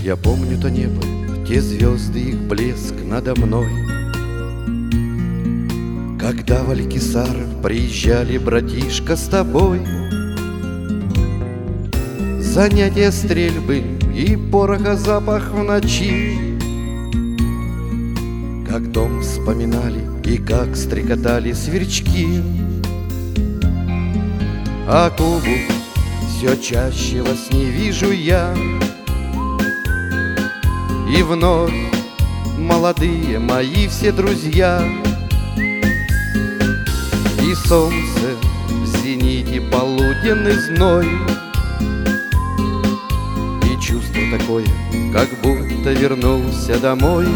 Я помню то небо, те звезды, их блеск надо мной. Когда в Алькисар приезжали, братишка, с тобой, занятия стрельбы и пороха запах в ночи. Как дом вспоминали и как стрекотали сверчки. А Кубу все чаще во сне вижу я. И вновь молодые мои все друзья. И солнце в зените, полуденный зной. И чувство такое, как будто вернулся домой.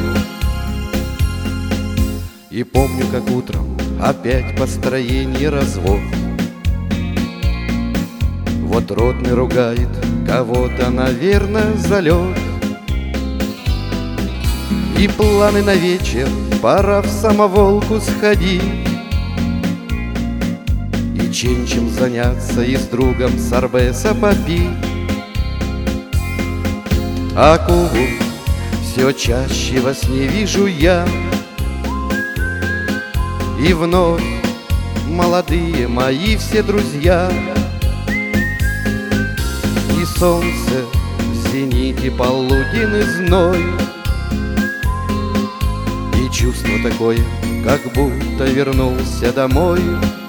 И помню, как утром опять построение развод. Вот родный ругает кого-то, наверное, залет. И планы на вечер, пора в самоволку сходить. И ченчем заняться, и с другом сорбеса попить. А Кубу все чаще во сне вижу я. И вновь молодые мои все друзья. И солнце в зените, полуденный зной. И чувство такое, как будто вернулся домой.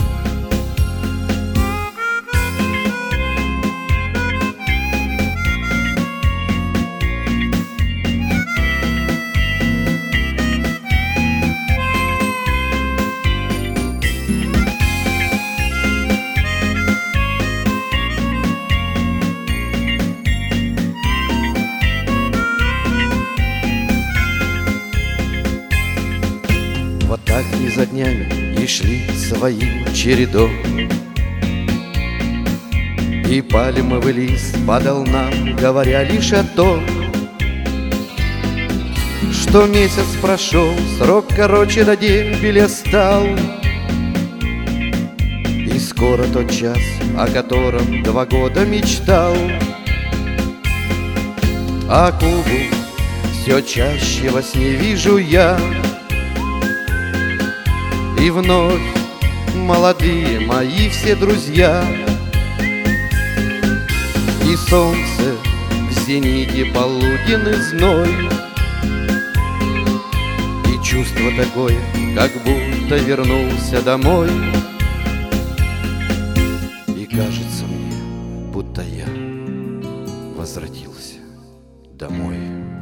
Вот так дни за днями и шли своим чередом. И пальмовый лист падал нам, говоря лишь о том, что месяц прошел, срок короче на дембеля стал. И скоро тот час, о котором 2 года мечтал. А Кубу все чаще во сне вижу я. И вновь молодые мои все друзья. И солнце в зените, полуденный зной. И чувство такое, как будто вернулся домой. И кажется мне, будто я возвратился домой.